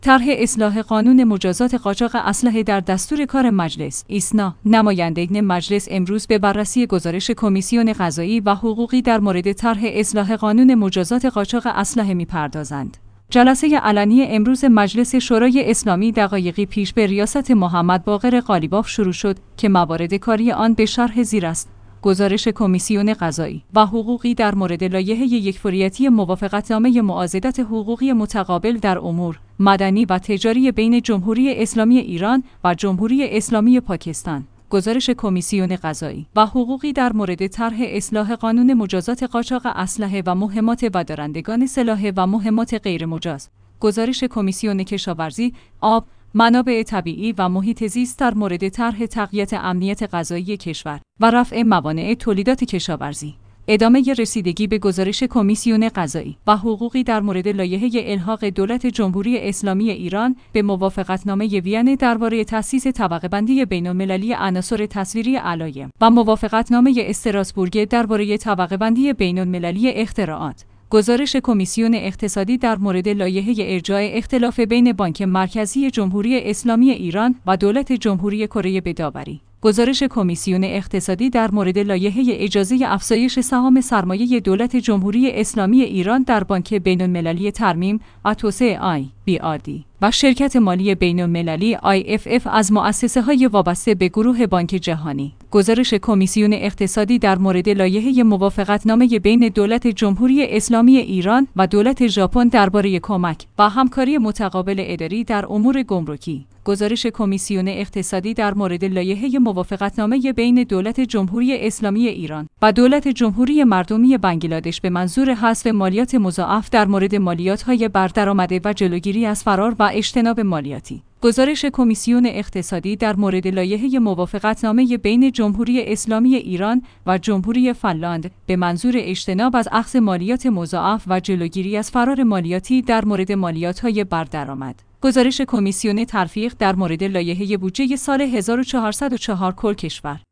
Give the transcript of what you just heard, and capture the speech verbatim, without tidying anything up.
طرح اصلاح قانون مجازات قاچاق اسلحه در دستور کار مجلس. ایسنا نمایندگان مجلس امروز به بررسی گزارش کمیسیون قضایی و حقوقی در مورد طرح اصلاح قانون مجازات قاچاق اسلحه می‌پردازند. جلسه علنی امروز مجلس شورای اسلامی دقایقی پیش به ریاست محمد باقر قالیباف شروع شد که موارد کاری آن به شرح زیر است: گزارش کمیسیون قضایی و حقوقی در مورد لایحه یکفوریتی موافقتنامه معاضدت حقوقی متقابل در امور مدنی و تجاری بین جمهوری اسلامی ایران و جمهوری اسلامی پاکستان. گزارش کمیسیون قضایی و حقوقی در مورد طرح اصلاح قانون مجازات قاچاق اسلحه و مهمات و دارندگان سلاح و مهمات غیرمجاز. گزارش کمیسیون کشاورزی، آب، منابع طبیعی و محیط زیست در مورد طرح تقویت امنیت غذایی کشور و رفع موانع تولیدات کشاورزی. ادامه رسیدگی به گزارش کمیسیون قضایی و حقوقی در مورد لایحه الحاق دولت جمهوری اسلامی ایران به موافقتنامه وین درباره تأسیس طبقه‌بندی بین‌المللی عناصر تصویری علایم و موافقتنامه استراسبورگ درباره طبقه‌بندی بین‌المللی اختراعات. گزارش کمیسیون اقتصادی در مورد لایحه ارجاع اختلاف بین بانک مرکزی جمهوری اسلامی ایران و دولت جمهوری کره به داوری. گزارش کمیسیون اقتصادی در مورد لایحه اجازه افزایش سهام سرمایه دولت جمهوری اسلامی ایران در بانک بین‌المللی ترمیم و توسعه آی بی آر دی و شرکت مالی بین‌المللی آی اف اف از مؤسسه‌های وابسته به گروه بانک جهانی. گزارش کمیسیون اقتصادی در مورد لایحه موافقتنامه بین دولت جمهوری اسلامی ایران و دولت ژاپن درباره کمک و همکاری متقابل اداری در امور گمرکی. گزارش کمیسیون اقتصادی در مورد لایحه موافقتنامه بین دولت جمهوری اسلامی ایران و دولت جمهوری مردمی بنگلادش به منظور حذف مالیات مضاعف در مورد مالیات‌های بر درآمد و جلوگیری از فرار و اجتناب مالیاتی. گزارش کمیسیون اقتصادی در مورد لایحه موافقتنامه بین جمهوری اسلامی ایران و جمهوری فنلاند به منظور اجتناب از اخذ مالیات مضاعف و جلوگیری از فرار مالیاتی در مورد مالیات‌های بر درآمد. گزارش کمیسیون تلفیق در مورد لایحه بودجه سال هزار و چهارصد و چهار کل کشور.